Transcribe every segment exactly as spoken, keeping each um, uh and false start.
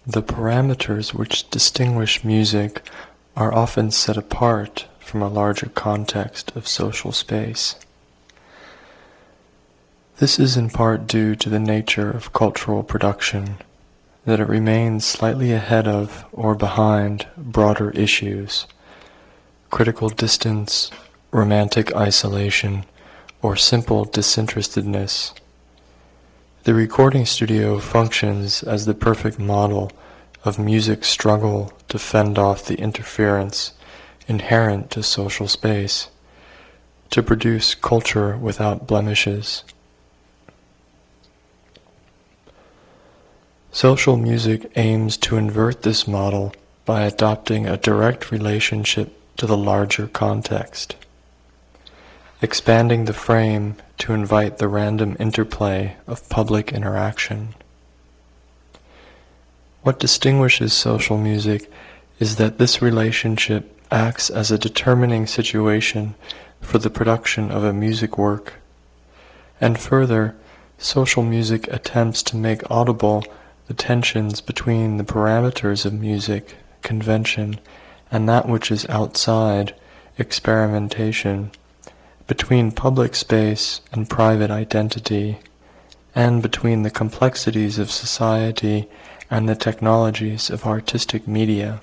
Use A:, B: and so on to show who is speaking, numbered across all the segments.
A: The parameters which distinguish music are often set apart from a larger context of social space. This is in part due to the nature of cultural production, that it remains slightly ahead of or behind broader issues, critical distance, romantic isolation, or simple disinterestedness. The recording studio functions as the perfect model of music's struggle to fend off the interference inherent to social space, to produce culture without blemishes. Social music aims to invert this model by adopting a direct relationship to the larger context, expanding the frame to invite the random interplay of public interaction. What distinguishes social music is that this relationship acts as a determining situation for the production of a music work, and further, social music attempts to make audible the tensions between the parameters of music, convention, and that which is outside, experimentation, between public space and private identity, and between the complexities of society and the technologies of artistic media.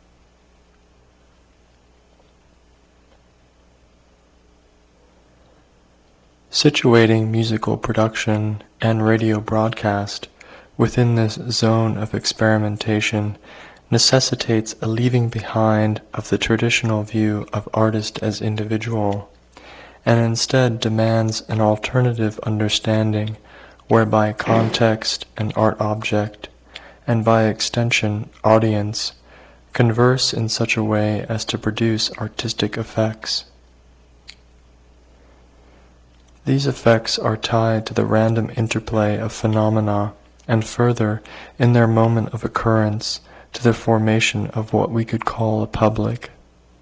A: Situating musical production and radio broadcast within this zone of experimentation necessitates a leaving behind of the traditional view of artist as individual, and instead demands an alternative understanding whereby context and art object, and by extension audience, converse in such a way as to produce artistic effects. These effects are tied to the random interplay of phenomena, and further, in their moment of occurrence, to the formation of what we could call a public.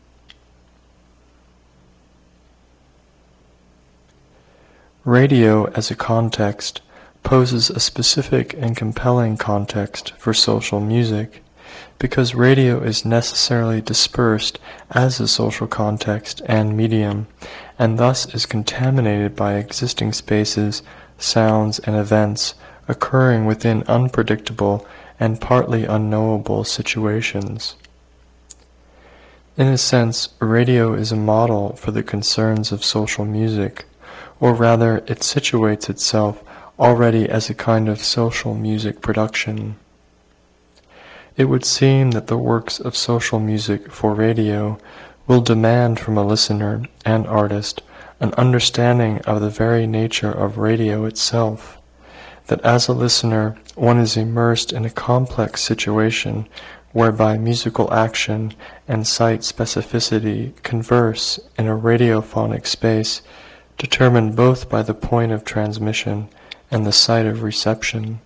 A: Radio as a context poses a specific and compelling context for social music, because radio is necessarily dispersed as a social context and medium, and thus is contaminated by existing spaces, sounds, and events occurring within unpredictable and partly unknowable situations. In a sense, radio is a model for the concerns of social music, or rather it situates itself already as a kind of social music production. It would seem that the works of social music for radio will demand from a listener and artist an understanding of the very nature of radio itself, that as a listener one is immersed in a complex situation whereby musical action and site specificity converse in a radiophonic space determined both by the point of transmission and the site of reception.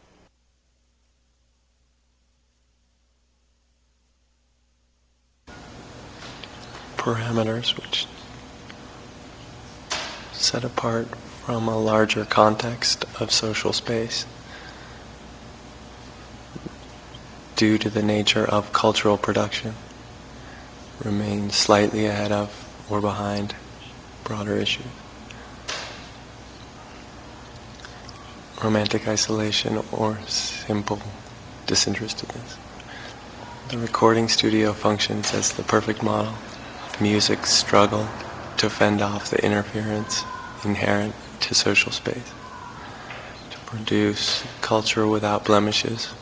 A: Parameters which set apart from a larger context of social space due to the nature of cultural production remain slightly ahead of or behind broader issues. Romantic isolation or simple disinterestedness. The recording studio functions as the perfect model of music's struggle to fend off the interference inherent to social space, to produce culture without blemishes.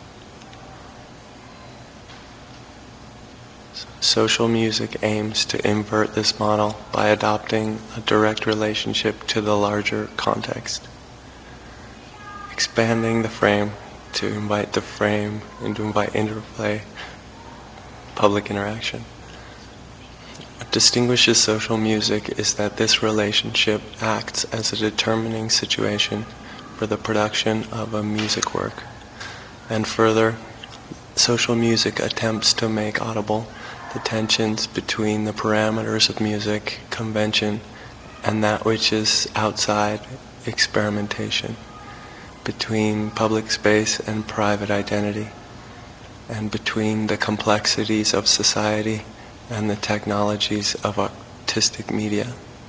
A: Social music aims to invert this model by adopting a direct relationship to the larger context, expanding the frame to invite the frame and to invite interplay, public interaction. What distinguishes social music is that this relationship acts as a determining situation for the production of a music work, and further, social music attempts to make audible the tensions between the parameters of music, convention, and that which is outside, experimentation, between public space and private identity, and between the complexities of society and the technologies of artistic media.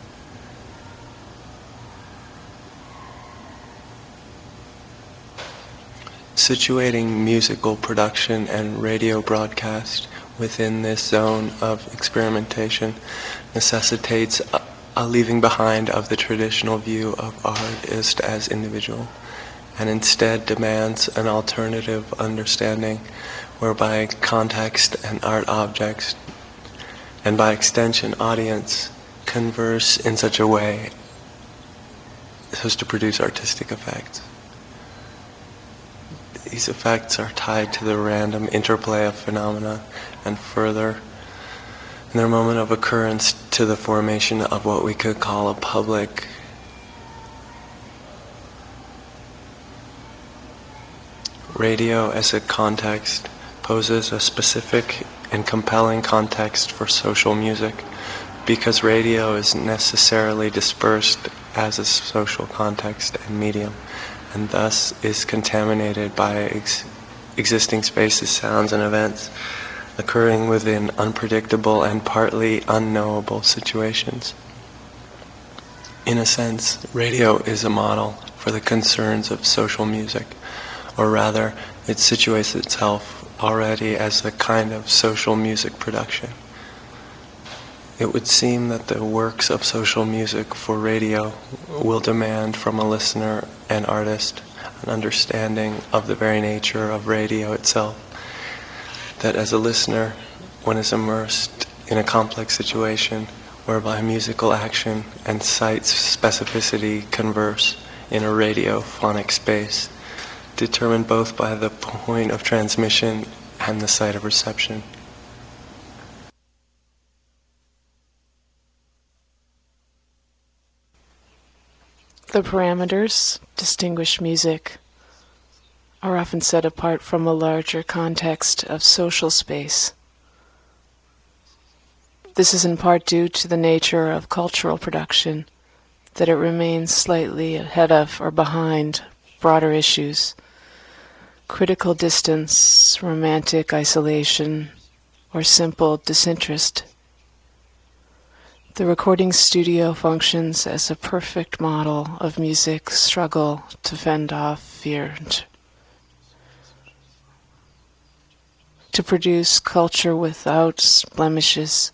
A: Situating musical production and radio broadcast within this zone of experimentation necessitates a, a leaving behind of the traditional view of artist as individual, and instead demands an alternative understanding whereby context and art objects, and by extension audience, converse in such a way as to produce artistic effects. These effects are tied to the random interplay of phenomena, and further, in their moment of occurrence, to the formation of what we could call a public. Radio as a context poses a specific and compelling context for social music, because radio is necessarily dispersed as a social context and medium, and thus is contaminated by ex- existing spaces, sounds, and events occurring within unpredictable and partly unknowable situations. In a sense, radio is a model for the concerns of social music, or rather, it situates itself already as a kind of social music production. It would seem that the works of social music for radio will demand from a listener and artist an understanding of the very nature of radio itself, that as a listener, one is immersed in a complex situation whereby musical action and sight specificity converse in a radiophonic space, determined both by the point of transmission and the site of reception.
B: The parameters distinguish music are often set apart from a larger context of social space. This is in part due to the nature of cultural production, that it remains slightly ahead of or behind broader issues, critical distance, romantic isolation, or simple disinterest. The recording studio functions as a perfect model of music's struggle to fend off fear, to produce culture without blemishes.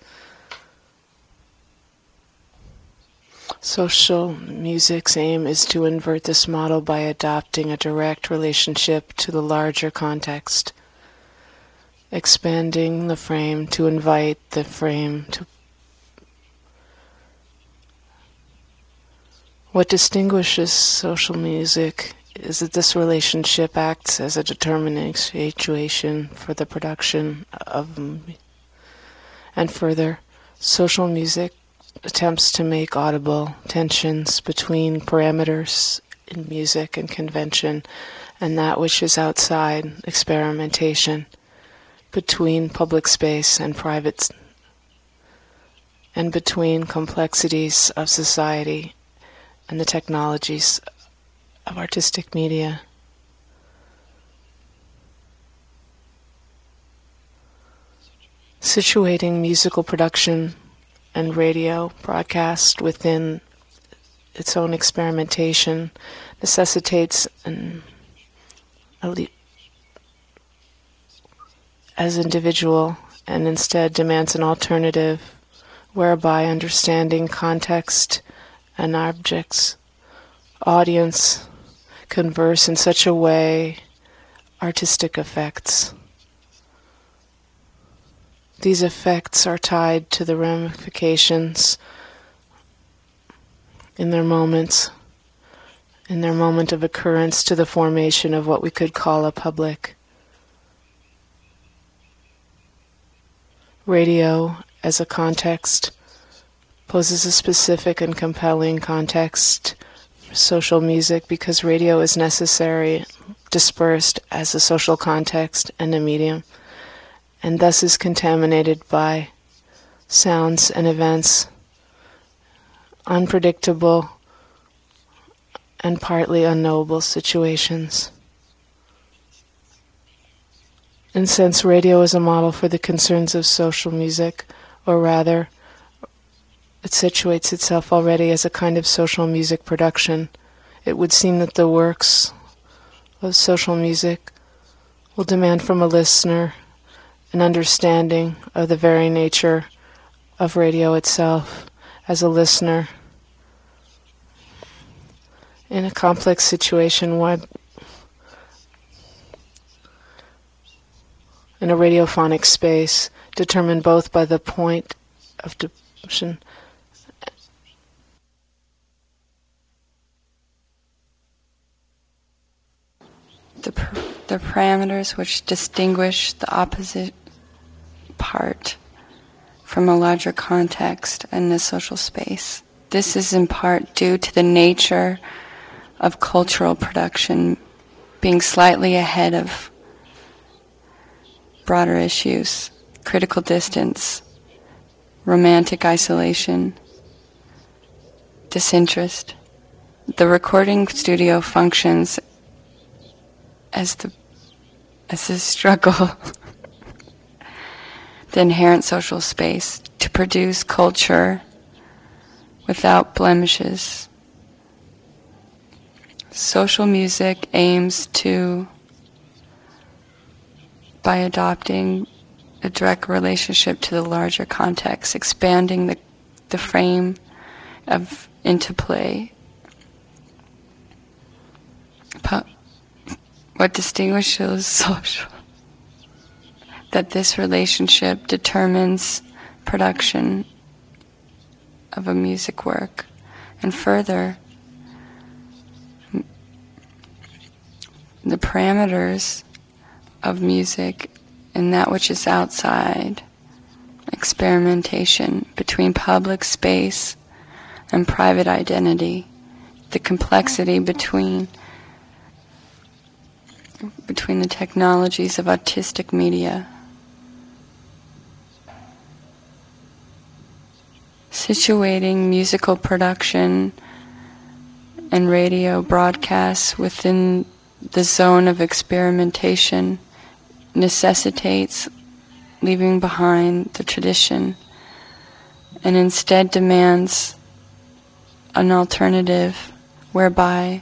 B: Social music's aim is to invert this model by adopting a direct relationship to the larger context, expanding the frame to invite the frame to. What distinguishes social music is that this relationship acts as a determining situation for the production of, and further, social music attempts to make audible tensions between parameters in music and convention and that which is outside experimentation, between public space and private, and between complexities of society and the technologies of artistic media. Situating musical production and radio broadcast within its own experimentation necessitates an elite as individual, and instead demands an alternative whereby understanding context and objects, audience, converse in such a way artistic effects. These effects are tied to the ramifications in their moments, in their moment of occurrence, to the formation of what we could call a public. Radio, as a context, poses a specific and compelling context for social music because radio is necessary, dispersed as a social context and a medium, and thus is contaminated by sounds and events, unpredictable and partly unknowable situations. And since radio is a model for the concerns of social music, or rather, it situates itself already as a kind of social music production, it would seem that the works of social music will demand from a listener an understanding of the very nature of radio itself as a listener in a complex situation, why in a radiophonic space, determined both by the point of devotion
C: the, the parameters which distinguish the opposite part from a larger context in the social space. This is in part due to the nature of cultural production being slightly ahead of broader issues, critical distance, romantic isolation, disinterest. The recording studio functions as the as a struggle, the inherent social space to produce culture without blemishes. Social music aims to, by adopting a direct relationship to the larger context, expanding the, the frame of interplay. But what distinguishes social, that this relationship determines production of a music work, and further, the parameters of music and that which is outside, experimentation between public space and private identity, the complexity between between the technologies of artistic media. Situating musical production and radio broadcasts within the zone of experimentation necessitates leaving behind the tradition and instead demands an alternative whereby,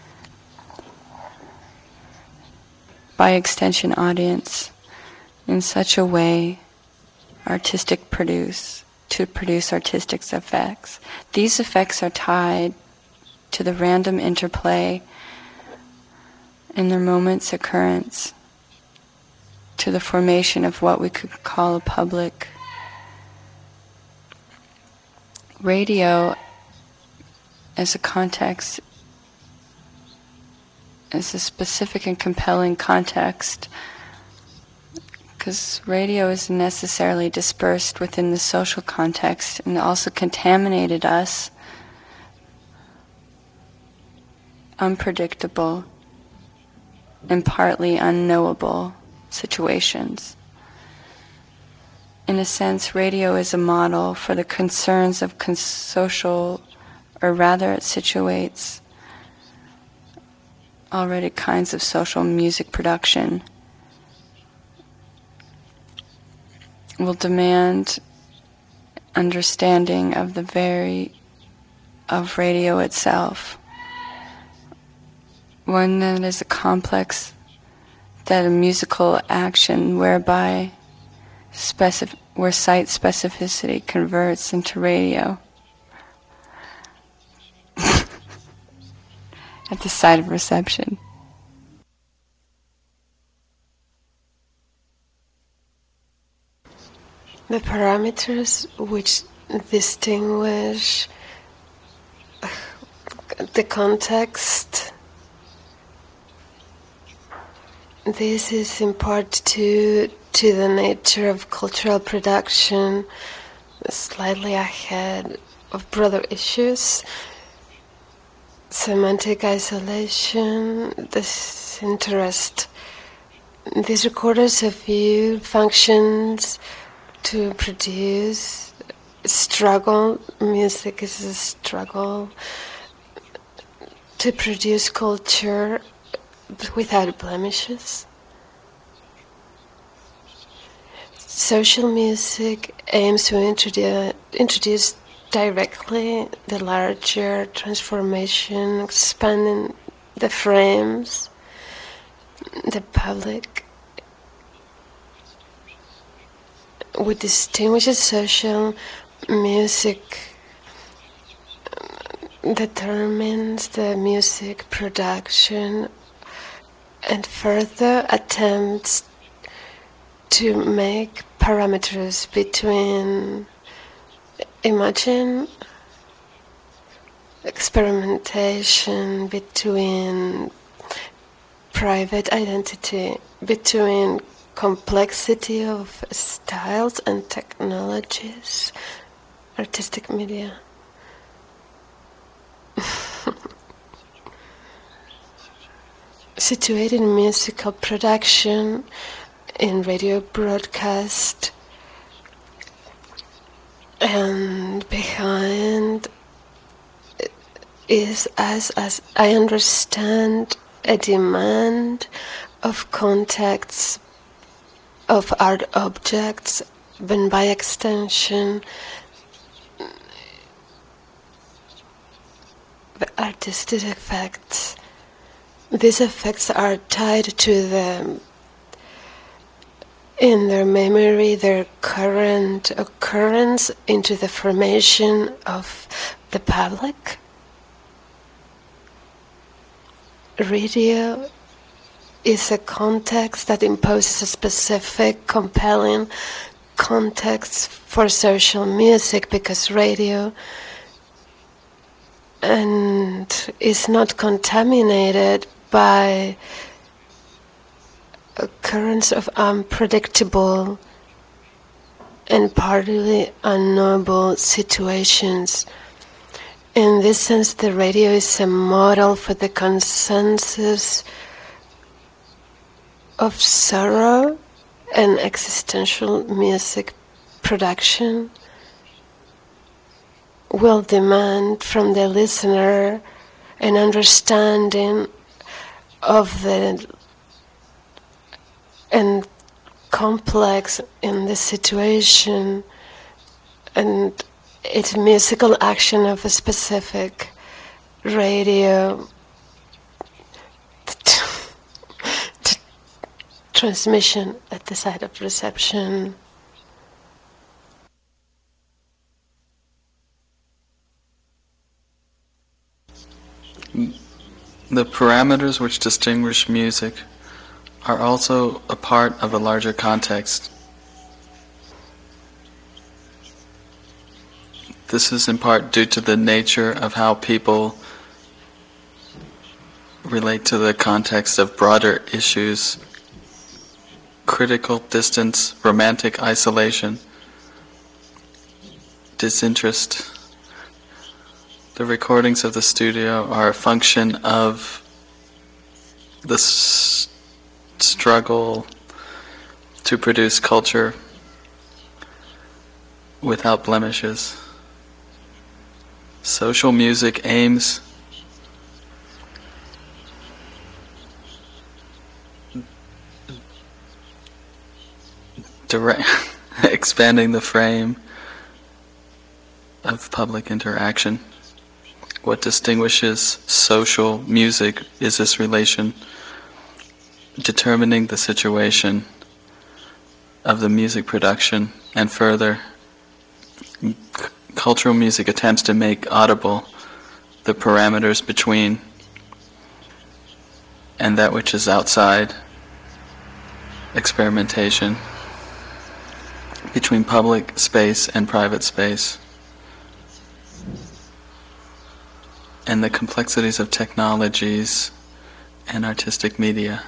C: by extension audience, in such a way artistic produce, to produce artistic effects. These effects are tied to the random interplay in their moment's occurrence, to the formation of what we could call a public. Radio as a context, as a specific and compelling context, because radio is necessarily dispersed within the social context and also contaminated us, unpredictable and partly unknowable situations. In a sense, radio is a model for the concerns of con- social, or rather it situates already kinds of social music production, will demand understanding of the very, of radio itself. One that is a complex, that a musical action whereby specif- where site specificity converts into radio at the site of reception.
D: The parameters which distinguish the context, this is in part due to the nature of cultural production, slightly ahead of broader issues, semantic isolation, disinterest. These recorders of view functions to produce struggle. Music is a struggle to produce culture without blemishes. social music aims to introduce, introduce directly the larger transformation, expanding the frames, the public. What distinguishes social music determines the music production and further attempts to make parameters between imagine experimentation, between private identity, between complexity of styles and technologies, artistic media. Situated in musical production, in radio broadcast, and behind is, as, as I understand, a demand of contacts of art objects, and by extension, the artistic effects. These effects are tied to the, in their memory, their current occurrence into the formation of the public. Radio is a context that imposes a specific, compelling context for social music, because radio and is not contaminated by occurrence of unpredictable and partly unknowable situations. In this sense, the radio is a model for the consensus of sorrow and existential music production will demand from the listener an understanding of the and complex in the situation and its musical action of a specific radio t- t- transmission at the site of reception.
E: The parameters which distinguish music are also a part of a larger context. This is in part due to the nature of how people relate to the context of broader issues: critical distance, romantic isolation, disinterest. The recordings of the studio are a function of the s- struggle to produce culture without blemishes. Social music aims direct expanding the frame of public interaction. What distinguishes social music is this relation determining the situation of the music production, and further, c- cultural music attempts to make audible the parameters between and that which is outside experimentation, between public space and private space, and the complexities of technologies and artistic media.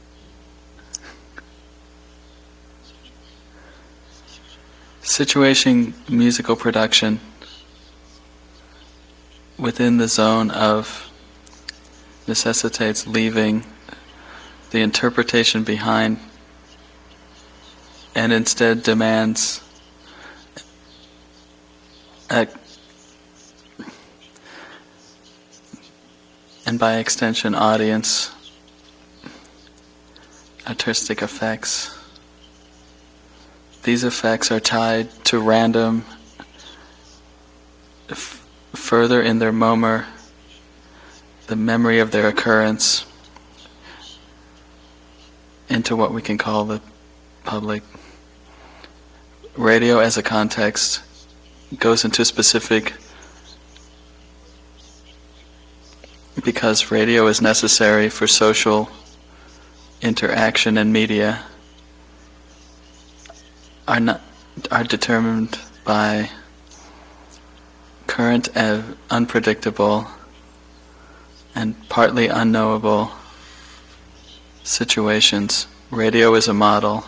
E: Situating musical production within the zone of necessitates leaving the interpretation behind and instead demands a, and by extension audience, artistic effects. these effects are tied to random, f- further in their momer, the memory of their occurrence, into what we can call the public. Radio as a context goes into specific because radio is necessary for social interaction, and media are not are determined by current and unpredictable and partly unknowable situations. Radio is a model,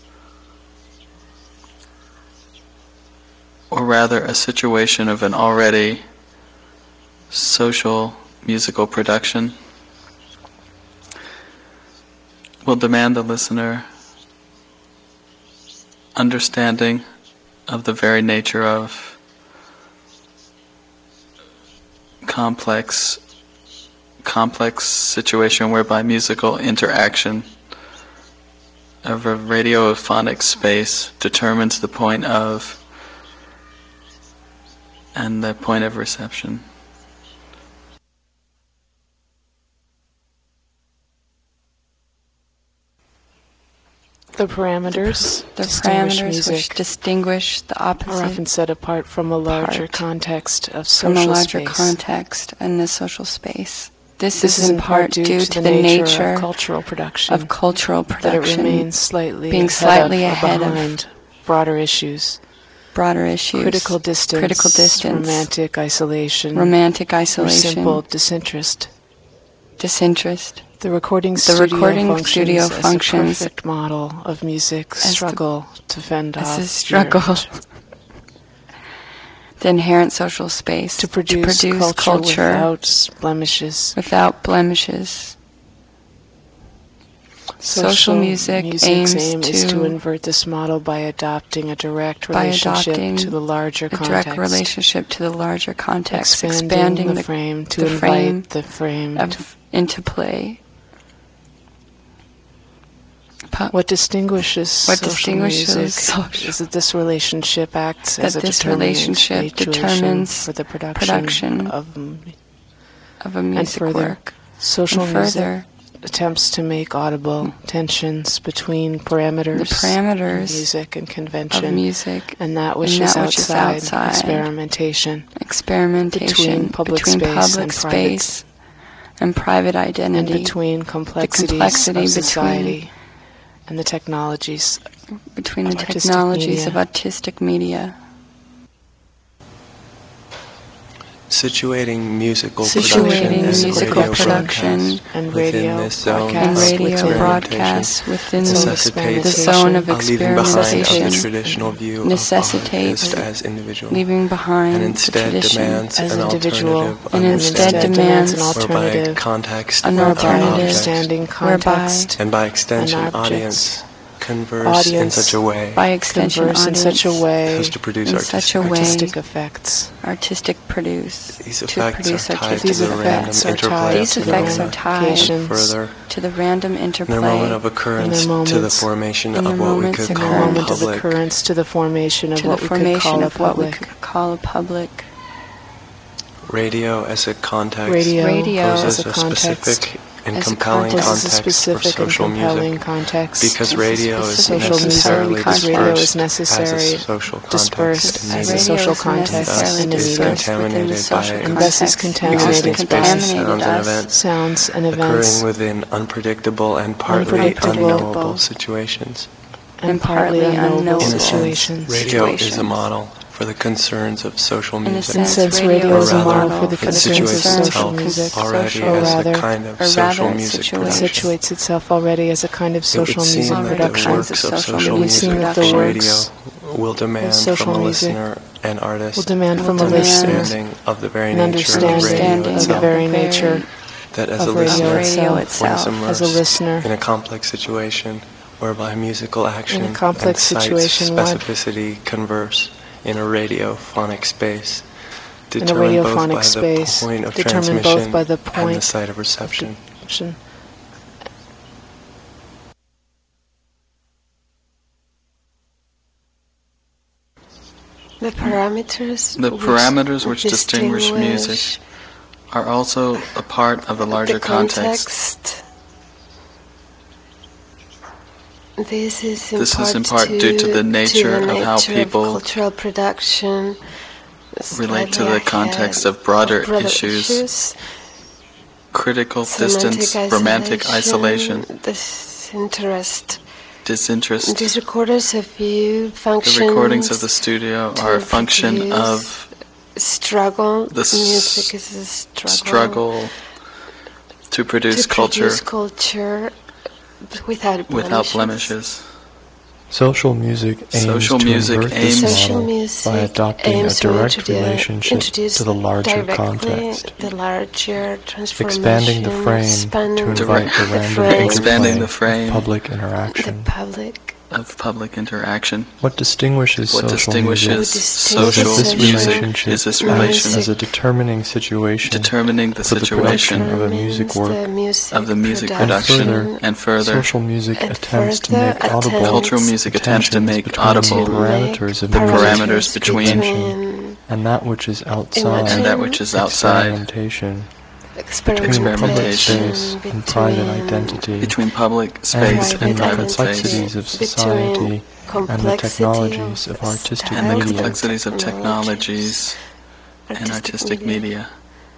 E: or rather a situation of an already social musical production, will demand the listener understanding of the very nature of complex complex situation whereby musical interaction of a radiophonic space determines the point of and the point of reception.
B: The parameters,
C: The
B: distinguish
C: parameters
B: music
C: which distinguish the
B: are
C: opposite
B: often set apart from a larger
C: part
B: context of
C: from
B: social
C: a larger
B: space.
C: context and the social space. This,
B: This
C: is in part due to the nature
B: of cultural production,
C: of cultural
B: that it
C: production
B: remains slightly
C: being
B: ahead
C: slightly
B: of, or
C: ahead of
B: behind broader issues,
C: broader issues,
B: critical distance,
C: critical distance,
B: romantic isolation,
C: romantic
B: or
C: isolation,
B: simple disinterest.
C: disinterest.
B: The recording
C: The
B: studio
C: recording
B: functions
C: studio
B: as
C: functions
B: a perfect model of music
C: as the-
B: struggle to fend
C: as
B: off
C: a
B: the
C: struggle.
B: urge
C: The inherent social space
B: to produce,
C: to produce
B: culture,
C: culture
B: without blemishes.
C: without blemishes. Social music
B: music's
C: aims
B: aim is
C: to-
B: to invert this model by adopting a direct
C: by
B: relationship
C: adopting
B: to the larger
C: a
B: context,
C: direct relationship to the larger context,
B: expanding,
C: expanding
B: the,
C: the,
B: frame to
C: the
B: invite
C: frame
B: the frame.
C: of,
B: to,
C: into play. Po-
B: what distinguishes
C: What
B: social
C: distinguishes
B: music
C: social-
B: is that this relationship acts
C: that
B: as a
C: this
B: determining
C: relationship
B: situation
C: determines
B: for the production,
C: production
B: of
C: of a music
B: further,
C: work.
B: social
C: And
B: music
C: further,
B: attempts to make audible tensions between parameters,
C: the parameters
B: of music and
C: of
B: convention,
C: music
B: and that which,
C: and
B: is,
C: that which is
B: outside
C: outside
B: experimentation,
C: experimentation
B: between public
C: between
B: space
C: public
B: and private,
C: space and private
B: and
C: identity,
B: between complexities
C: complexity
B: of society
C: between-
B: and the technologies
C: between the
B: of artistic
C: technologies
B: media.
C: of artistic media.
A: Situating musical
B: Situating
A: production and
B: musical
A: radio
B: production
A: broadcast
B: and
A: within
B: radio
A: this zone
C: And
B: broadcast
A: of
C: radio
B: within
C: broadcasts within the,
A: necessitates
C: the zone of
A: a leaving behind of the
C: experimentation,
A: traditional view of
C: necessitates
A: artist as individual,
C: leaving behind
A: and
C: the
A: instead
C: tradition
A: demands
B: as
A: an
B: individual,
A: alternative
C: and instead
A: understanding,
C: demands
B: an
A: whereby
B: alternative,
A: context
C: an
A: and
B: whereby
C: alternative,
B: understanding
A: objects,
B: context
A: and by extension
B: and objects,
A: audience converse in
B: audience,
A: such a way
C: by extension
B: converse in such a
C: audience,
B: way
A: as to produce
C: in
A: artistic
C: such a way
B: artistic effects.
C: artistic produce
A: These
C: to
A: effects
C: produce
A: are tied
C: artistic
B: These
A: to the random
B: effects are
A: interplay
B: tied
A: of
C: These
B: to the
C: effects are
A: phenomena.
C: tied
B: ramifications
A: Further,
C: to the random
A: in their
C: interplay
A: moment of occurrence
B: in their
A: to the
B: moments-
A: formation
C: in
A: of
C: their
A: what we
C: moments
A: could
B: in
C: occur-
B: the
A: call a
B: moment of
A: public.
B: occurrence to the formation of
C: to
B: what
C: the
B: we could
C: formation
B: call a
C: of what we
B: public.
C: could call a public.
A: Radio as a context
B: Radio,
C: Radio
A: poses
B: as a
A: a
B: context
A: specific and
C: as a
A: compelling
C: context-
B: poses a
A: context for
B: specific and
A: social
B: compelling
A: music
B: context
A: because
C: As a
A: radio is
C: specific
B: social music
A: necessarily
B: because radio is
A: dispersed
B: necessary
A: as a social
B: dispersed
A: context in
B: as a
A: media,
B: social
C: is
B: context
C: necessarily
B: in the
A: is
B: media,
C: dispersed within the
A: contaminated
C: social
A: by
B: and thus is
C: context,
B: contaminated
C: because it
A: existing
B: by
A: space,
C: contaminated
A: sounds, and
C: us,
A: events
B: sounds and
A: occurring
B: events
A: within unpredictable and partly
B: Unpredictable.
A: unknowable situations.
B: and partly unknowable
A: In a sense,
B: situations.
A: radio is a
C: situations.
A: model for the concerns of social
C: In a
A: music.
B: In a
C: sense,
B: sense,
C: radio
B: radio
A: Or
B: is a model
A: rather,
B: for the
A: it
B: concerns of
A: situates
B: social
A: itself
B: music,
A: already
C: social-
B: or
A: as
B: rather,
A: a kind of
C: or
A: social
C: rather it
A: music
C: situates-
B: it
A: production.
B: situates itself already as a kind of
A: It
B: social
A: would
B: music
A: seem that
C: Already
A: the
B: production.
C: kinds
A: works
C: of
A: of
C: social
A: social
B: music
A: music
B: that the
A: for
B: works
A: radio will demand
B: social
A: from a
B: music
A: listener and artist
B: will demand
A: an
B: from a
C: demand
B: listener
A: understanding of the very
B: an
A: nature of radio
B: understanding
A: itself.
B: of the very nature
A: That as a
B: of radio
A: listener,
C: radio
A: when
C: itself.
B: As a
A: immersed
B: listener,
A: in a complex situation whereby musical action
B: in a complex
A: and sight
B: situation, what
A: specificity converse in a radiophonic space,
B: in a
A: determined both by
B: radiophonic space,
A: the point of
B: determined
A: transmission
B: both by the
A: and the
B: point
A: site of
B: of
A: reception.
B: deception.
D: The parameters,
E: The
D: which
E: parameters which distinguish music are also a part of the larger
D: the
E: context.
D: context. This is in
E: This
D: part,
E: is in part
D: to,
E: due to the nature
D: to the
E: of how
D: nature
E: people
D: of cultural production
E: relate to the
D: ahead
E: context of broader,
D: of broader
E: issues,
D: issues,
E: critical
D: semantic
E: distance,
D: isolation,
E: romantic isolation,
D: disinterest.
E: disinterest.
D: These recorders of view
E: The
D: functions
E: recordings of the studio are a function of
D: struggle.
E: the
D: Music is a struggle,
E: struggle to produce
D: to
E: culture
D: produce culture without blemishes.
E: without blemishes.
A: Social music aims
E: Social
A: to
E: music
A: invert
E: aims-
A: this
D: Social
A: model
D: music
A: by adopting a
D: aims to
A: direct
D: introdu-
A: relationship
D: introduce
A: to the larger
D: directly
A: context,
D: the larger transformation,
A: expanding the frame
D: expanding
A: to invite the
D: the
A: random
D: frame,
E: Expanding
A: interplay
E: the frame
A: of public
D: the
A: interaction.
D: public.
E: of public interaction.
A: What distinguishes
E: What
A: social
E: distinguishes
A: music
E: social
A: is this
D: social
A: relationship
E: is this
A: acts
E: relation
A: as a determining situation
E: determining the
A: for the production
E: situation
A: of a music
D: determines
A: work,
D: the music
E: of the music
A: and
E: production,
A: further,
E: and further,
A: social music
D: and
A: attempts to
D: further
A: make audible
E: cultural music attempts to
A: the tensions
E: make
A: between
E: audible
A: the parameters of
E: the
A: music
E: parameters between
A: convention and that which is outside
E: and that which is outside,
A: experimentation, between
D: experimentation,
A: public space
D: between
A: and private identity,
E: between public
A: and,
E: space
A: and
E: and
A: the
E: private
A: complexities
E: space,
A: of society and the technologies of artistic
E: and the
A: media.
E: complexities of technologies and artistic media.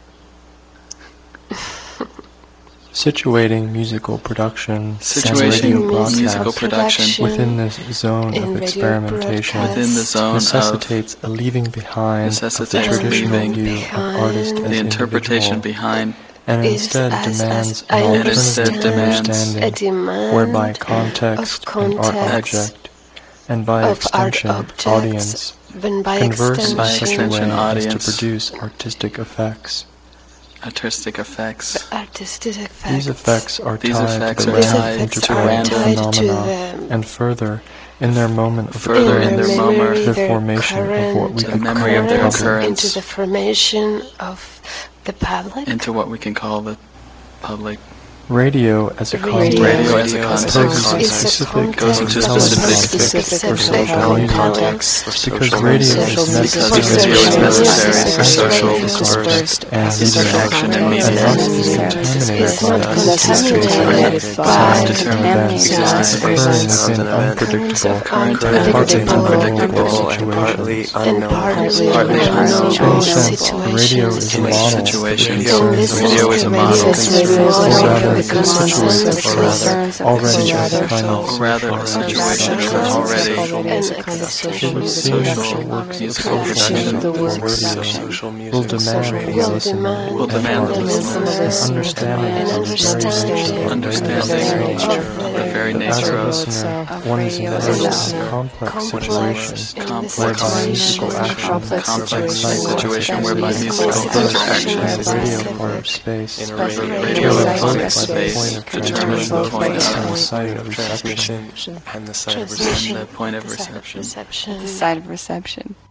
A: Situating musical production and
E: Situating
A: radio broadcast
E: musical production
A: within this zone
D: in
A: of
D: radio
A: experimentation
D: broadcast
E: within the zone of
A: necessitates a leaving behind of the
E: necessitates
A: traditional
E: leaving
A: view of artist
D: behind
A: as
E: the interpretation
A: individual,
E: behind
A: and
D: is
A: instead
D: as,
A: demands
D: as I
A: an
E: and instead
A: alternative
E: demands
A: understanding
D: a demand
A: whereby context
D: of
A: and art
D: context
A: object, and by
D: of art
A: extension
D: objects,
A: audience,
D: then by
A: converse in
E: by
A: such a
E: extension
A: way as to
E: audience,
A: produce artistic effects.
E: artistic effects.
D: artistic effects.
A: These effects are
E: These
A: tied
E: effects
A: to the
E: are
A: random
E: tied to
A: interplay
E: random
A: of
D: tied to
A: phenomena,
D: the-
A: and further, in their moment of
E: Further in
A: occurrence,
E: their
D: memory,
E: moment,
A: the
D: their
A: formation of what we
D: current
E: the
A: could
E: memory
A: call
E: of their
A: public.
E: occurrence
D: into the formation of the public.
E: into what we can call the public.
A: Radio as a
D: Radio,
E: Radio
A: context
E: as a
B: as a
E: context
A: poses a
B: context.
D: is a
A: specific
E: goes
A: and
E: into
A: compelling
E: specific
A: context for
B: and
A: social
B: compelling
A: music,
B: context
A: because
B: for
A: radio
B: social
A: is
B: music
E: because
A: necessary
E: radio is
A: for
E: necessary
A: social
E: for social
A: dispersed and
B: as a
A: media,
B: social
E: interaction and
A: and
E: media,
A: thus
B: context,
A: is
B: necessarily
A: contaminated
D: is
A: by
D: not
B: and thus is
D: contaminated
B: contaminated
D: by
B: by
A: sounds and events
C: contaminated
B: sounds and
A: occurring
B: events
A: within unpredictable
D: Current
A: and
D: of
A: partly
B: unpredictable
A: unknowable
B: and partly
A: situations.
D: and partly
E: Partly
D: unknowable
A: In a sense,
D: situations.
A: radio is a model for
E: situations.
A: the
D: In
A: concerns
D: this
A: of
E: Radio
A: our
E: is a
D: sense,
E: model.
D: radio is
B: This radio
D: a
B: is a
A: or
D: model
B: model
A: rather,
D: for
A: it
D: the
A: situates
D: concerns
A: us
D: of
C: concerns of
A: already as a
C: social
A: kind of
E: Or rather, a
A: social
E: situation
A: music
E: is
A: production.
E: already
B: already as a
D: an
B: kind of social
A: It would
B: music
A: seem that
E: social
A: the works of
E: musical
A: social
E: production
A: music
B: the
A: or
B: works
A: radio
B: of
A: will demand
B: social
A: from the
D: will
B: music
A: listener
D: demand
E: will
A: and
E: demand
A: our
E: from the
A: listeners
B: listener
A: an understanding
D: an
A: of the very nature of
E: understanding
A: radio
B: very
A: itself.
B: nature
E: of the very
A: But as
E: nature
A: a
E: of
A: listener,
C: of
A: one is
C: radio
A: immersed
C: itself.
A: in a complex
D: complex
A: situation
D: in the
E: complex
A: whereby musical
D: situation,
A: action
B: complex
E: complex
B: situation
E: situation
C: Then
E: whereby
C: musical
E: musical
A: dispersed
C: action
A: in
E: action
A: the radio
C: whereby
A: part of space
C: Expressed
E: radio
C: radio
A: determined
E: part
A: both
E: of
A: by the
E: space
A: point of
E: determined
A: transmission
E: the point
A: and the
E: of
A: site of reception.
F: and the site of
D: transmission,
E: and the point of
D: the site of
E: reception.
D: reception.
C: the side of reception.